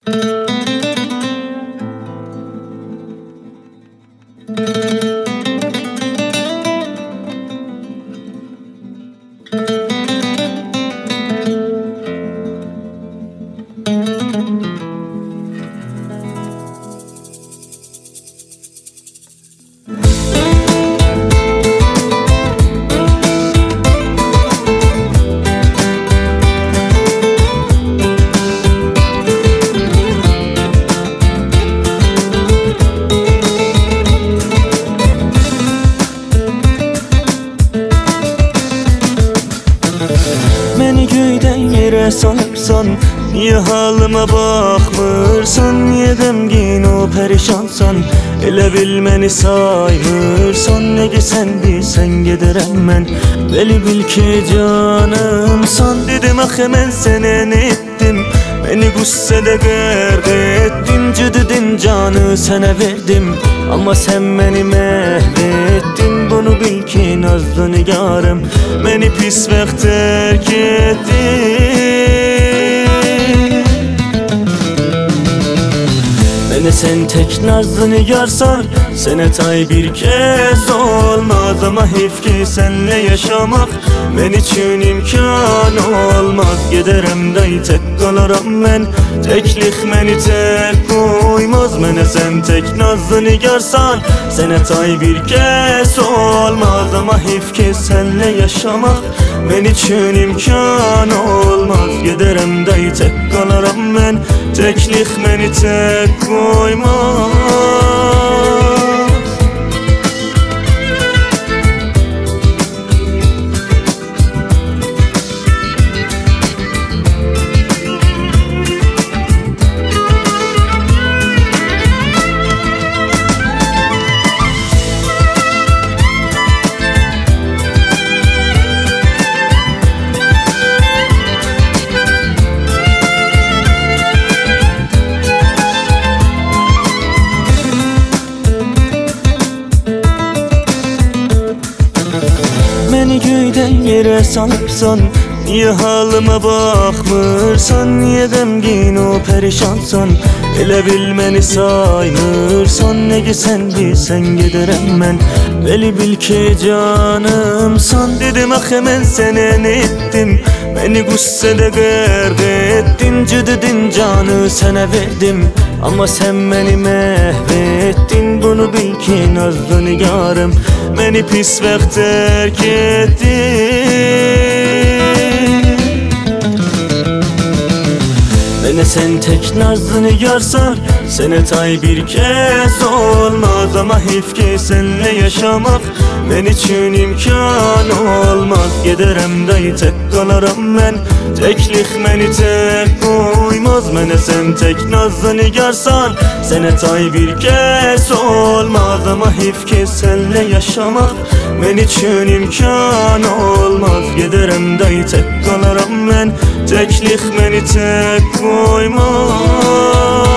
Məni göydən yerə salıbsan, niyə halıma baxmırsan? Niyə qəmgin o pərişansan, elə bil məni saymırsan? Nə sən bilsən gedərəm mən, bəli bil ki canımsan. Dedim axı mən sənə nə etdim, beni qüssədə qərq etdin. Cıdıdın canı sənə verdim, amma sən məni məhv etdin. Bunu bil ki nazlı nigarım, məni pis vaxt tərk etdin. Beni sen tek nazlı nigarsan, sənə tay bir kez olmaz. Ama heyf ki senle yaşamak men için imkan olmaz. Gedərəm day tek qalaram mən, teklik məni tek qoymaz. Mənə sen tek nazlı nigarsan, sənə tay bir kez olmaz. Ama heyf ki senle yaşamak men için imkan olmaz. Gedərəm day tek qalaram mən, teklik məni tek qoymaz. Məni göydən yerə salıbsan, niyə halıma baxmırsan? Niyə qəmgin o pərişansan, elə bil məni saymırsan? Nə sən bilsən gedərəm mən, bəli bil ki canımsan. Dedim axı mən sənə nə etdim, beni qüssədə qərq etdin. Cıdıdın canı sənə verdim, amma sən məni məhv etdin. Bunu bil ki nazlı nigarım, məni pis vaxt tərk etdin. Mənə sen tek nazlı nigarsan, sənə tay bir kez olmaz. Ama heyf ki senle yaşamak men için imkan olmaz. Gedərəm day tek qalaram mən, teklik məni tek qoymaz. Mənə sen tek nazlı nigarsan, sənə tay bir kez olmaz. Ama heyf ki senle yaşamak men için imkan olmaz. Gedərəm day tek qalaram mən, teklik məni tek qoymaz.